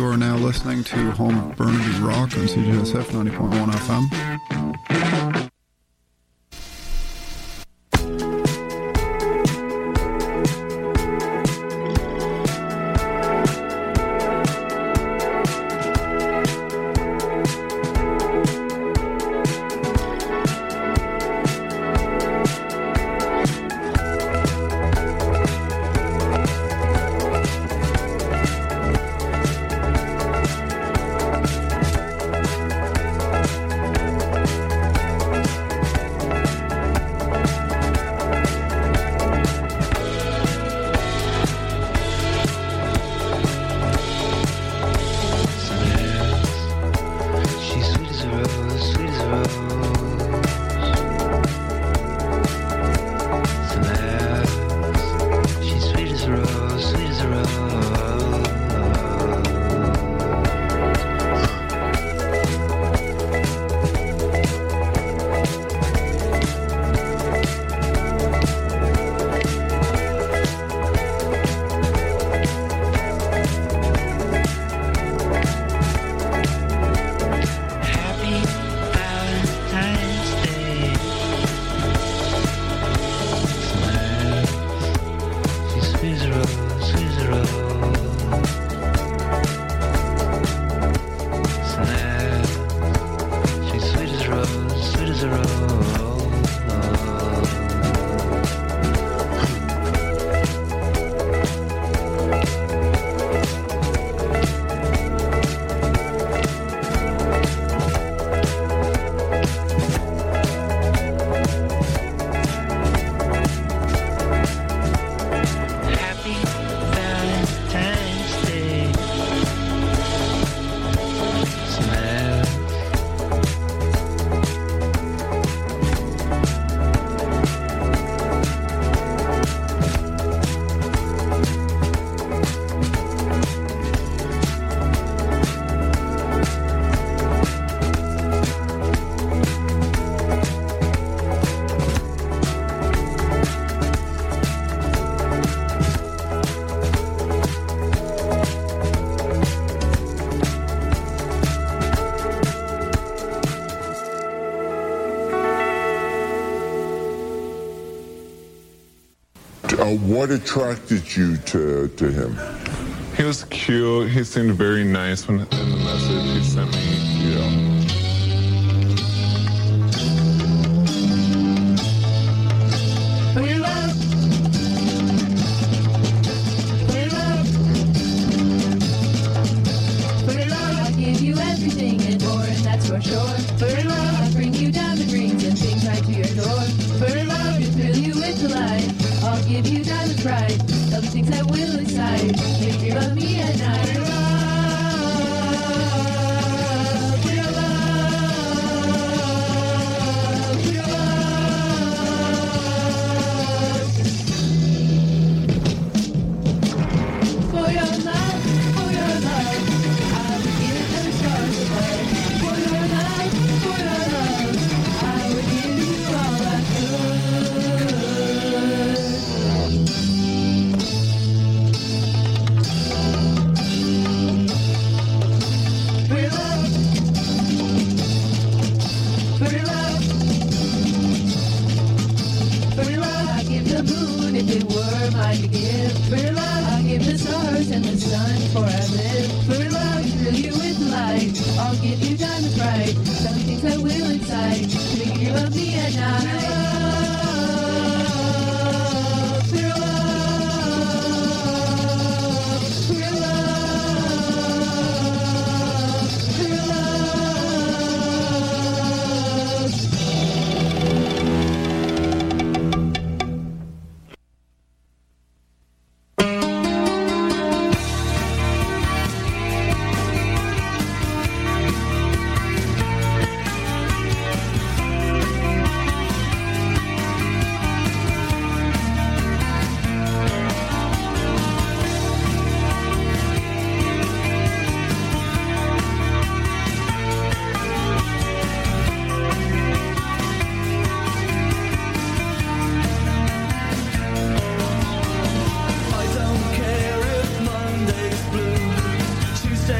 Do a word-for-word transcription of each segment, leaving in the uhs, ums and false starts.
are now listening to Home of Burnaby Rock on C J S F ninety point one F M. Uh, what attracted you to, to him? He was cute. He seemed very nice when in the message he sent me. Yeah.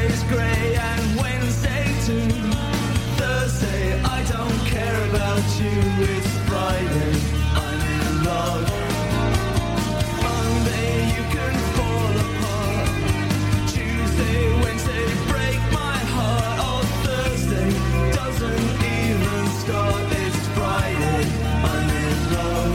Tuesday's grey and Wednesday too. Thursday, I don't care about you. It's Friday, I'm in love. Monday, you can fall apart. Tuesday, Wednesday, break my heart. Oh, Thursday doesn't even start. It's Friday, I'm in love.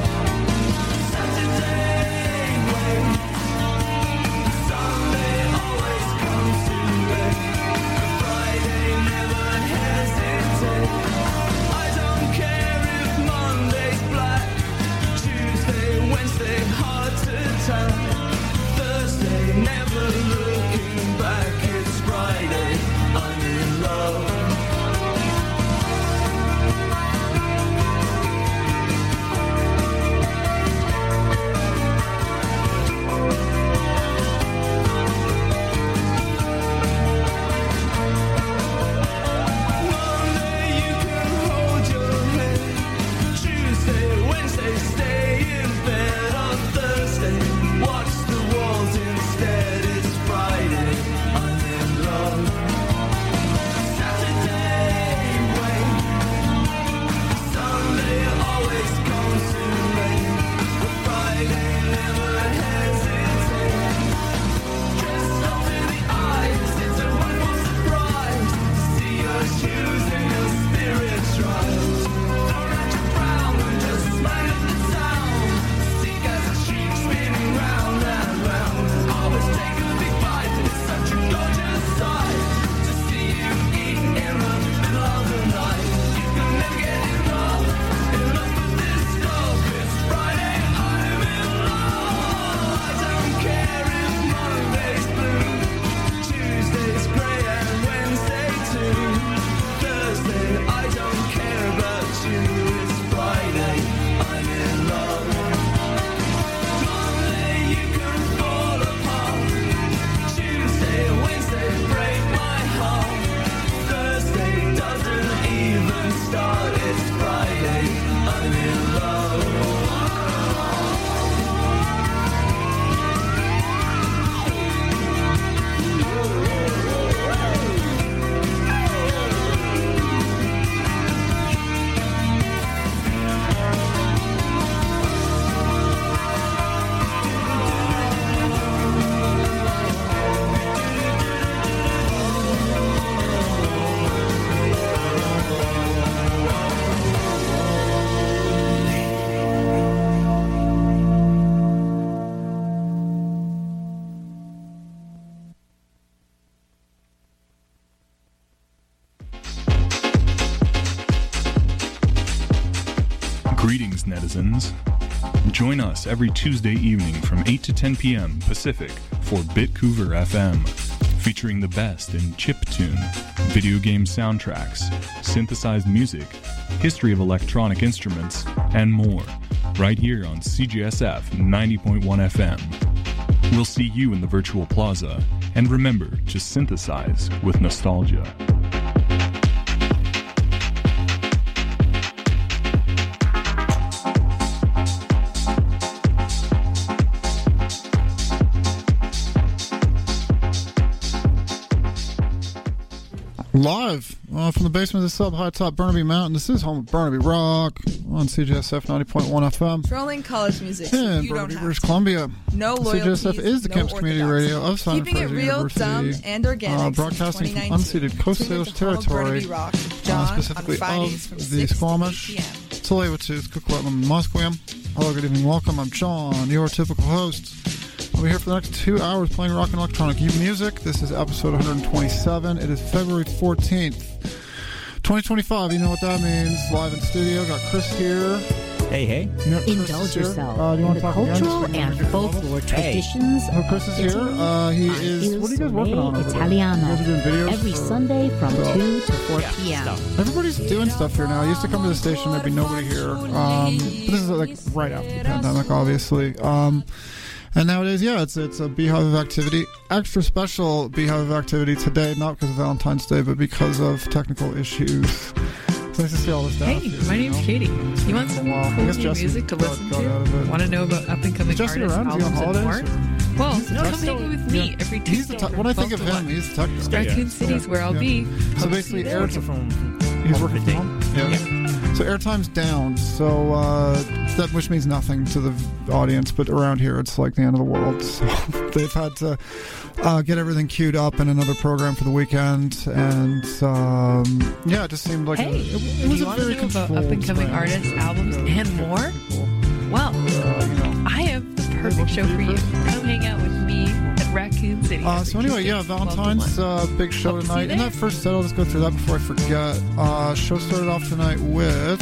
Saturday, wait. Sunday always comes too late. Friday never hesitate. I don't care if Monday's black. Tuesday, Wednesday, hard to tell. Thursday, never looking back. It's Friday, I'm in love. Monday, you can hold your head. Tuesday, Wednesday, stay in bed. On Thursday, watch the walls instead. It's Friday, I'm in love. Saturday, wait. Sunday always comes too late. But Friday never hesitates. Dressed up to the eyes, it's a wonderful surprise to see your shoes and your spirits rise. Throw out your crown and just light up the town. See guys and sheep spinning round and round. Always take a big bite, it's such a gorgeous sight to see you eating in the middle of the night. You can never get enough, enough of this stuff. It's Friday, I'm in love. I don't care if Monday's blue. Tuesday's grey and Wednesday too. Thursday, I don't care about you. It's Friday, I'm in love. Monday, you can fall apart. Tuesday, Wednesday, break my heart. Thursday doesn't even start. It's Friday, I'm in love. Greetings, netizens. Join us every Tuesday evening from eight to ten p.m. Pacific for Bitcouver F M, featuring the best in chiptune, video game soundtracks, synthesized music, history of electronic instruments, and more, right here on C G S F ninety point one F M. We'll see you in the virtual plaza, and remember to synthesize with nostalgia. Live uh, from the basement of the sub high top Burnaby Mountain. This is home of Burnaby Rock on C G S F ninety point one F M. Trolling college music. So In you Burnaby, don't British have Columbia. No C G S F loyalties, is the no campus community orthodoxy. radio of Simon Keeping it Fraser real, University. dumb, and organic Uh, since broadcasting from twenty nineteen. unceded Coast Tune in Salish to Home of territory, Burnaby Rock with uh, John specifically on Fridays from of the six to Squamish, eight p.m. Tsleil-Waututh, Coquitlam, and Musqueam. Hello, good evening, welcome. I'm John, your typical host. I'll be here for the next two hours playing rock and electronic music. This is episode one hundred twenty-seven. It is February fourteenth, twenty twenty-five. You know what that means. Live in studio. Got Chris here. Hey, hey. You know, Chris Indulge is here. yourself Uh, do you in want the to talk again? cultural Just so we can and get your folklore level? traditions. Oh, Chris is here. Uh, he on is. Il What are you guys working on? Sole over there? You guys are doing Italiano videos every for- Sunday from stuff. two to four p.m. Everybody's doing stuff here now. I used to come to the station, there'd be nobody here. Um, but this is like right after the pandemic, obviously. Um, and nowadays, yeah, it's it's a beehive of activity. Extra special beehive of activity today, not because of Valentine's Day, but because of technical issues. It's nice to see all this stuff. Hey, here, my you name's know? Katie. You want some Well, I cool guess new Jesse music to got- listen got out of to? it. Want to know about up and coming Is Jesse artists, around? Is he on albums, and more? holidays? Well, He's the no, tech come hang guy. with me Yeah. every He's the Tuesday. tech- from when I think of twelve to him, one. he's the tech guy. Raccoon City's where I'll Yeah. be. So Hope to see basically, you there. air Working from he's home working today. from home. Yeah. So airtime's down. So uh, that which means nothing to the audience, but around here it's like the end of the world. So they've had to uh, get everything queued up in another program for the weekend, and um, yeah, it just seemed like Hey, a, it, it do was you a want to very know about controlled up-and-coming thing. artists, albums, Yeah, and yeah, more? cool. Well, Uh, you know. I have the perfect show for you. Come hang out with me at Raccoon City. Uh, every so anyway, Tuesday yeah, from twelve to Valentine's one. uh, big show Hope to see tonight. you In there. that first set, I'll just go through that before I forget. Uh, show started off tonight with.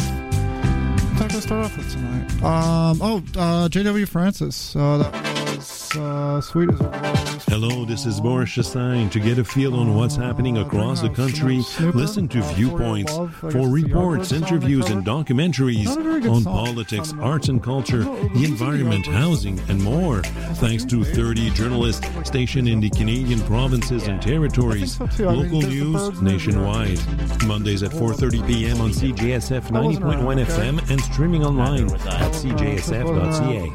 What did I start off with tonight? Um, oh, uh, J W Francis. Uh, that was uh, Sweet as a Rose. Hello, this is Boris Chastain. To get a feel on what's happening across the country, listen to Viewpoints for reports, interviews, and documentaries on politics, arts and culture, the environment, housing, and more. Thanks to thirty journalists stationed in the Canadian provinces and territories. Local news nationwide. Mondays at four thirty p.m. on C J S F ninety point one F M and streaming online at c j s f dot c a.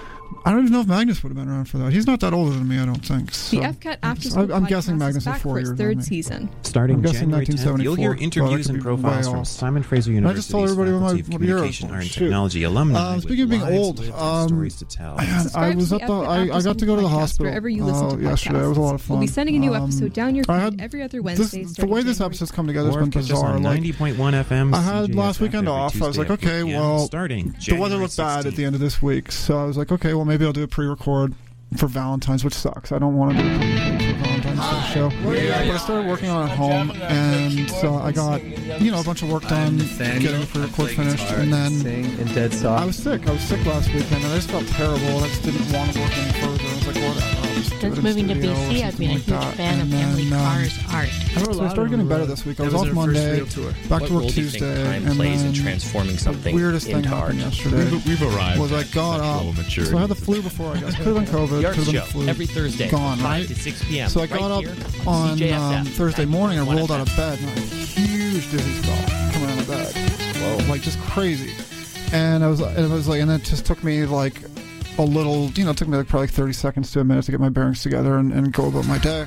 I don't even know if Magnus would have been around for that. He's not that older than me, I don't think. So. The F C A T After School I'm, I'm podcast guessing Magnus is is back four for its years third older than me. season. Starting I'm guessing January nineteen tenth, you'll hear seventy-four. interviews Well, and that could be profiles way from off. Simon Fraser I just told University's everybody what my Faculty of what year. Communication, Art and Shoot. Technology alumni Uh, with speaking of being lives old, lived and um, stories to tell. Man, I Subscribe was to at the. F C A T I, I After got to go to the School podcast hospital. wherever you listen uh, to yesterday. It was a lot of fun. We'll be sending a new Um, episode down your I feed had every other this, Wednesday. the starting way this January episode's come together has Or been catch us bizarre. on Like, ninety point one F M. I had last C J S F weekend every off. I was Tuesday like, at four okay, p m, well, starting the weather January looked bad at the sixteenth. end of this week, so I was like, okay, well, maybe I'll do a pre-record for Valentine's, which sucks. I don't want to do a pre-record for Valentine's Day show. But I started working on it at home, and so I got, you know, a bunch of work done, getting the pre-record finished, and then I was sick. I was sick last weekend, and I just felt terrible, and I just didn't want to work any further. I was like, whatever. I'll just do it Since in moving to studio or B C, I've been a something huge like that. fan of And then, Emily um, Carr's art. So I started getting better this week. I was off Monday, back to work Tuesday, and then transforming something the weirdest thing into happened art. yesterday. We've- we've arrived Was I at got sexual up. maturity. So I had the flu before, I guess. Could have been COVID. The Art Could have been Show, the flu. every Thursday, Gone, five right? to six p m, So I right got here up on on C J S F, um, Thursday morning. I ninety-one rolled F M. out of bed, and I had a huge dizzy spell coming out of bed. Whoa. Like just crazy. And I was, and it was like, and it just took me like a little, you know, it took me like probably thirty seconds to a minute to get my bearings together and, and go about my day.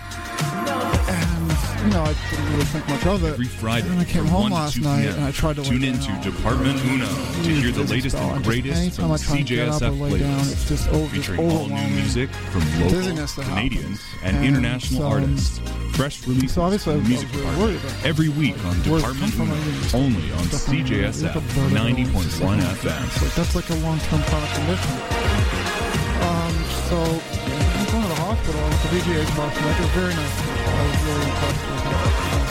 And, you know, I didn't really think much of it. Every Friday And I came from home one to last two night p m, and I tried to tune lay into down. Department Uno to hear the Huge latest spell. and And just greatest anytime from I the try and get up C J S F or lay down, playlist, it's just over, just featuring all new overwhelming. music from local, Dizziness that Canadian, happens. and, And international so- artists. Fresh releases So obviously I from was the music really department worried about every week on Where's it Department come from? I Uno, didn't just- only on Stuff C J S Look F at vertigo, ninety point one just F M. It's like, that's like a long-term chronic condition. Um, so I'm going to the hospital with the V G H box, and that was very nice. I was really impressed with it.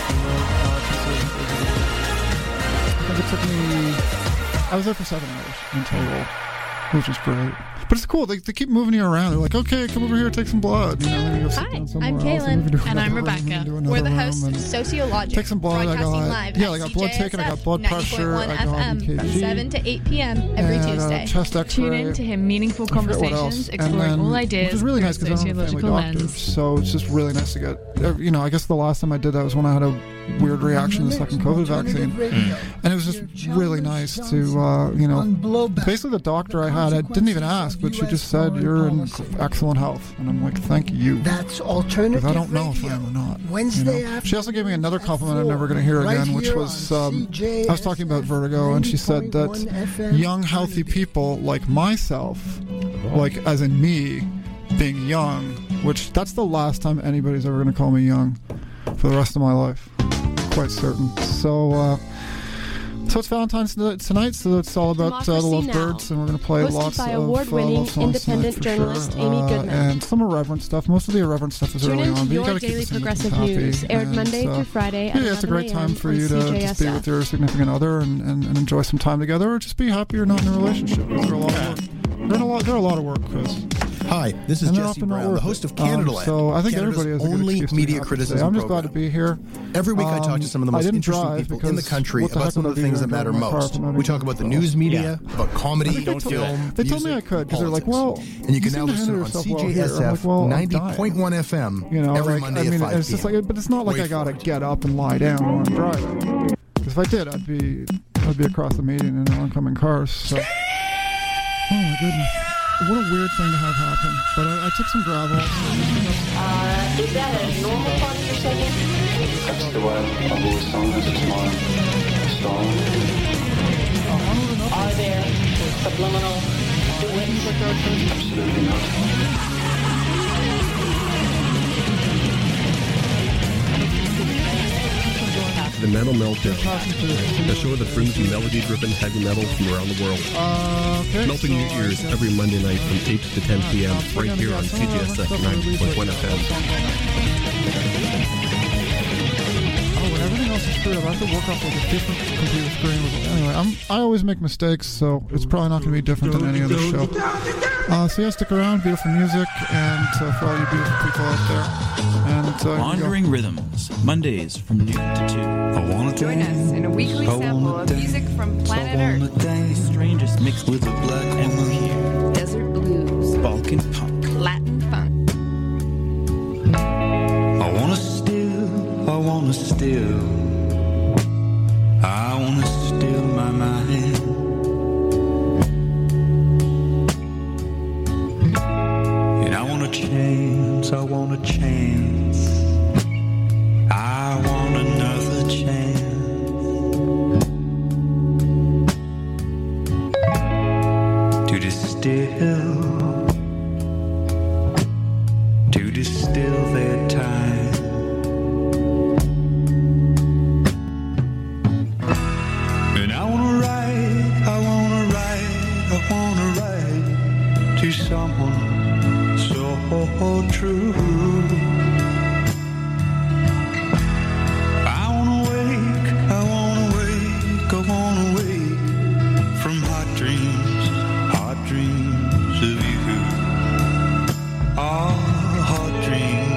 I think it took me. I was there for seven hours in total, which was great. But it's cool. They, they keep moving you around. They're like, okay, come over here, take some blood. You know, then you go sit Hi, down somewhere I'm else, Kaylin. move you to And I'm another room, Rebecca. and do We're another the room, hosts and of Sociologic. Take some blood. I broadcasting got live yeah, at I got blood taken. I got blood pressure. I got F M, E K G. seven to eight p m every and, uh, Tuesday. chest X-ray. Tune in to him meaningful I forget what else. conversations, And exploring then- all which ideas is really through nice a because I don't have a family sociological doctor, lens. so it's just really nice to get. You know, I guess the last time I did that was when I had a weird reaction to the second COVID vaccine, and it was just really nice to, uh, you know, basically the doctor I had, I didn't even ask, but she just said you're in excellent health, and I'm like, thank you. That's alternative. Because I don't know if I am or not. Wednesday you know? after She also gave me another compliment I'm never going to hear right again, which here was on um, C J S I was talking about vertigo, and she said ninety point one F that M young, healthy people like myself, like as in me, being young, which that's the last time anybody's ever going to call me young for the rest of my life. Quite certain. So, uh, so it's Valentine's tonight, so it's all about uh, the Democracy Lovebirds, Now! and we're going to play Hosted lots by of award-winning uh, love songs independent tonight for journalist sure. Amy uh, Goodman. and some irreverent stuff. Most of the irreverent stuff is Tune early in on, to but you Your got to keep Daily the singles Progressive happy. News, aired And, Monday uh, through Friday at yeah, it's a great eleven a m time for on you to just be C J S F. with your significant other and, and, and enjoy some time together, or just be happy you're not in a relationship. They're a lot of work. They're a lot. They're a lot of work, Chris. Hi, this is And they're Jesse often not Brown, the worth host it. of Canada Um, Land, so I think Canada's everybody has a good only excuse to be media happy criticism today. I'm just program. glad to be here. Every week I talk Um, to some of the I most didn't interesting drive people in the because country what the about heck some would of the I be things that doing matter in my car most. if I'm not We even talk about the going to news school? media, about comedy, I think they told- film, They told me I music, could because they're like, well, and you can seem now to listen handle on yourself C well J here. S I'm F like, well, I'm ninety dying. point one F M You know, every like, Monday I mean, at five it's just p m. like, but it's not like Wait I gotta for it. get up and lie down while I'm driving. Because if I did, I'd be, I'd be across the median in an oncoming cars. So. Oh my goodness. what a weird thing to have happen. But I, I took some gravel. Uh, is that a normal part of your schedule? That's the way I've always sung this. It's my style. Are there subliminal duets? Absolutely not. The Metal Meltdown, a show that brings you melody-driven heavy metal from around the world. Uh, okay, Melting so your ears every Monday night from eight to ten p.m. right here on C G S F ninety point one F M. Oh, when everything else is screwed up, I have to work off like a different computer screen. Anyway, I'm, I always make mistakes, so it's probably not going to be different than any other show. Uh, so yeah, stick around. Beautiful music, and uh, for all you beautiful people out there. And uh, Wandering Rhythms, Mondays from noon to two. I wanna Join us in a weekly sample of music from planet Earth. The strangest mixed with the blood ever here. Desert blues, Balkan punk, Latin funk. I wanna steal, I wanna steal, I wanna steal my mind. And I want a chance, I want a chance, I want another chance to distill, to distill their time. And I wanna write, I wanna write, I wanna write to someone so true. I wanna wake, I wanna wake, I wanna wake from hot dreams, hot dreams of you. Ah, hot dreams.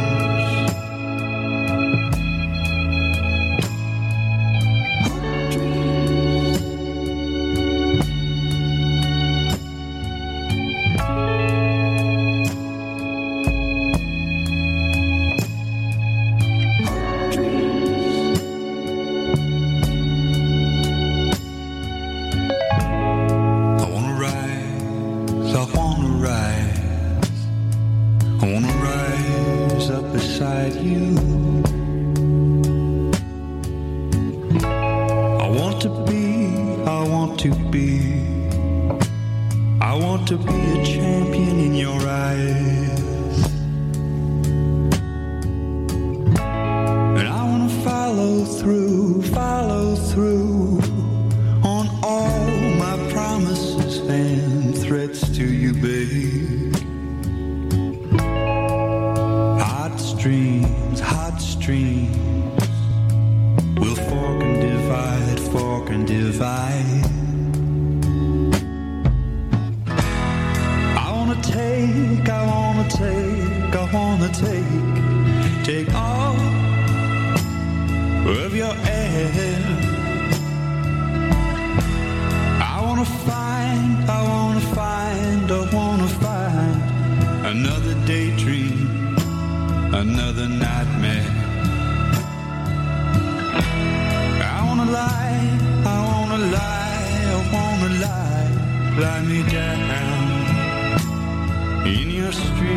To be a champion in your eyes, and I want to follow through, follow through on all my promises and threats to you, babe. Hot streams, hot streams will fork and divide, fork and divide. Take, I wanna take, I wanna take, take all of your air. I wanna find, I wanna find, I wanna find another daydream, another nightmare. I wanna lie, I wanna lie, I wanna lie, lie me down in your street.